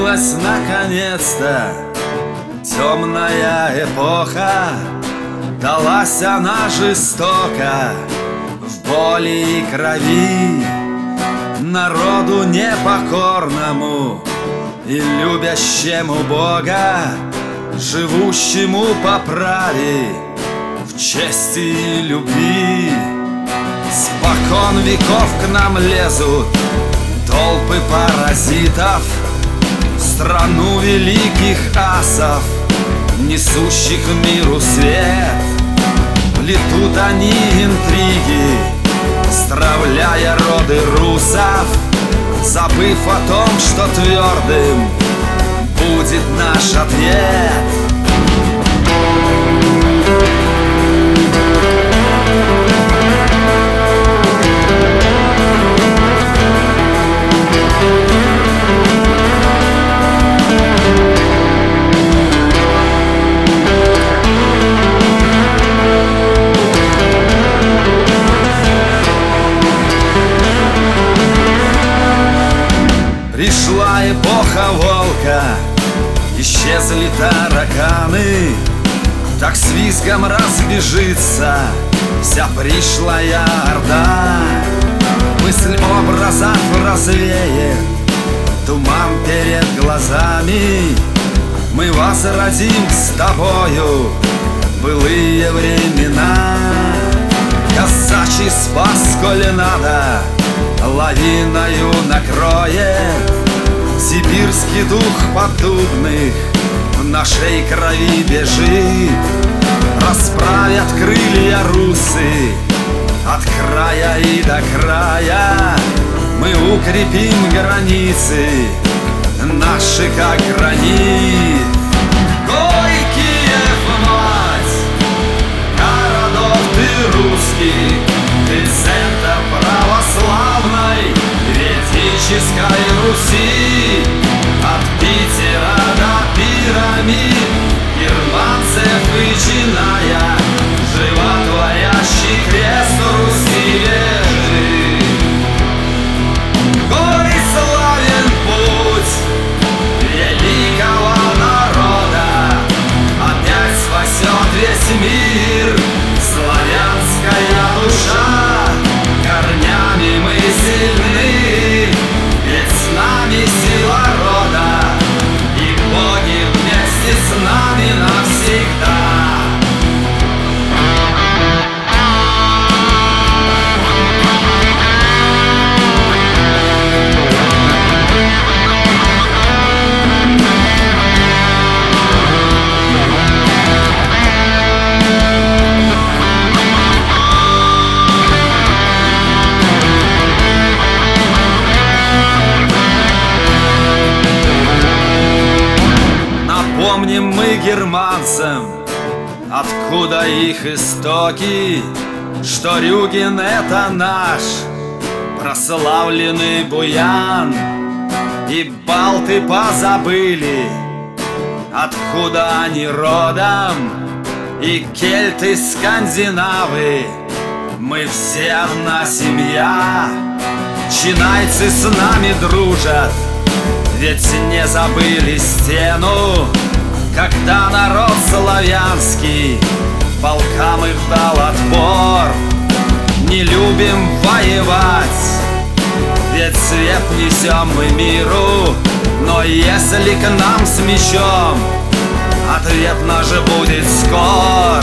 Свершилась наконец-то темная эпоха. Далась она жестоко в боли и крови народу непокорному и любящему Бога, живущему по праве, в чести и любви. Спокон веков к нам лезут толпы паразитов в страну великих асов, несущих миру свет. Плетут они интриги, стравляя роды русов, забыв о том, что твердым будет наш ответ. Пришла эпоха волка, исчезли тараканы. Так с визгом разбежится вся пришлая орда. Мысль образов развеет туман перед глазами. Мы возродим с тобою былые времена. Казачий спас, коли надо, лавиною накроет. Сибирский дух поддубных в нашей крови бежит. Расправят крылья русы от края и до края. Мы укрепим границы наши, как гранит. Горькие мать городов ты русский, ты центр православной ведической Руси. От Питера до пирамид, германцев и Чиная, животворящий крест Руси лежит. Гой славен путь великого народа, опять спасет весь мир славянская душа. Корнями мы сильны, ведь с нами сила рода, и боги вместе с нами навсегда. Помним мы германцам, откуда их истоки, что Рюген — это наш прославленный буян. И балты позабыли, откуда они родом, и кельты, скандинавы, мы все одна семья. Чинайцы с нами дружат, ведь не забыли стену, когда народ славянский полкам их дал отпор. Не любим воевать, ведь свет несем мы миру, но если к нам с мечом, ответ наш будет скор.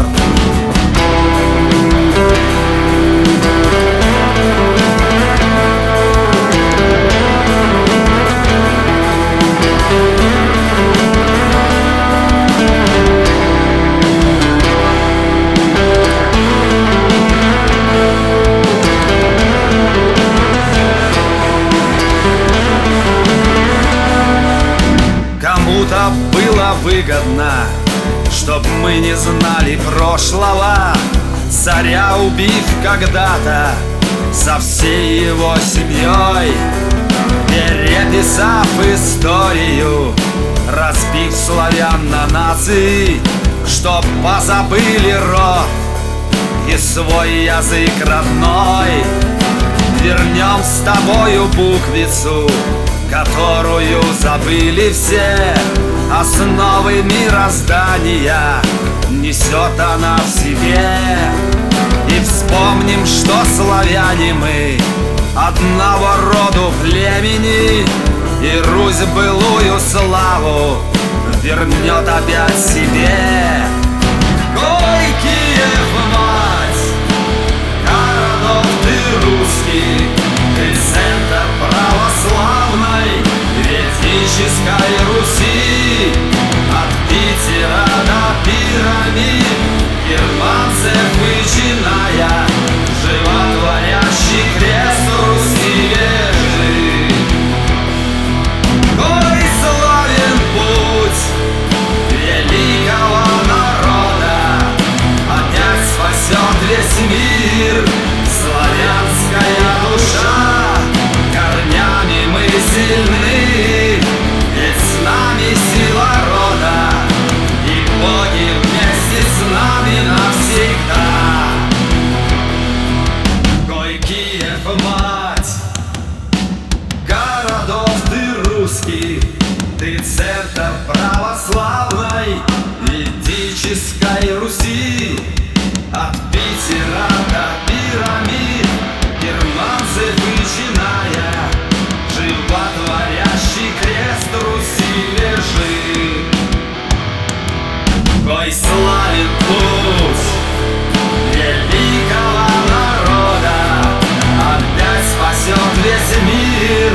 Кому-то было выгодно, чтоб мы не знали прошлого, царя убив когда-то со всей его семьей, переписав историю, разбив славян на нации, чтоб позабыли род и свой язык родной. Вернем с тобою буквицу которую забыли все. Основы мироздания несет она в себе. И вспомним, что славяне мы одного роду племени, и Русь былую славу вернет опять себе. Гой, Киев, мать городов ты русский, ты центр православной этнической Руси. От Питера до пирамид, германцев вычиная, животворящий крест Руси лежит. Ой, славен путь великого народа, опять спасет весь мир славянская душа. Корнями мы сильны, ведь с нами сила рода, и боги вместе с нами навсегда. Гой, Киев, мать городов ты русский, ты центр православной ведической Руси. От Питера до пирамид, германцев вычиная, животворящий крест Руси лежит. Гой, славен путь великого народа, опять спасет весь мир